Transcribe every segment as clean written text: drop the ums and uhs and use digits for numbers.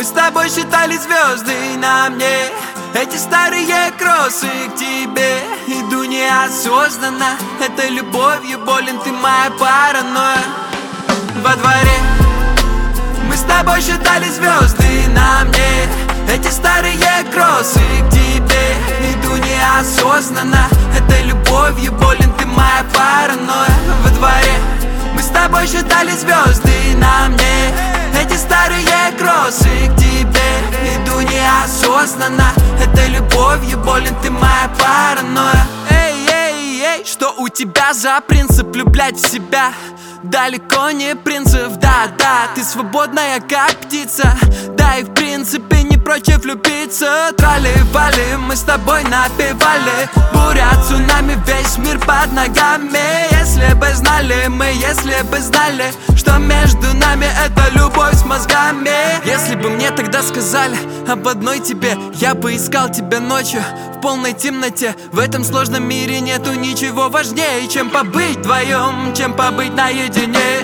Мы с тобой считали звезды на мне. Эти старые кроссы к тебе. Иду неосознанно, это любовью болен, ты моя паранойя. Во дворе мы с тобой считали звезды на мне. Эти старые кроссы к тебе. Иду неосознанно, это любовью болен, ты моя паранойя. Во дворе мы с тобой считали звезды на мне. Эти старые кроссы к тебе. Иду неосознанно, это любовью болен, ты моя паранойя. Эй, эй, эй, что у тебя за принцип влюблять в себя? Далеко не принцип, да-да, ты свободная как птица. Да и в принципе не прочь влюбиться. Трали-вали, мы с тобой напевали. Буря, цунами, весь мир под ногами. Если бы знали мы, если бы знали, что между нами это любовь с мозгами. Если бы мне тогда сказали об одной тебе, я бы искал тебя ночью в полной темноте. В этом сложном мире нету ничего важнее, чем побыть вдвоем, чем побыть наедине.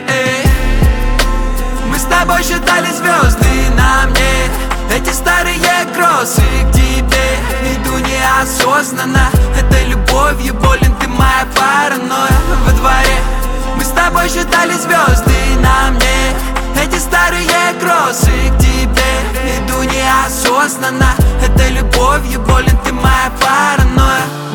Мы с тобой считали звезды на мне. Эти старые кроссы к тебе. Иду неосознанно, это любовью болен, ты моя паранойя. Во дворе мы с тобой считали звезды на мне. Эти старые кроссы к тебе. Иду неосознанно, это любовью болен, ты моя паранойя.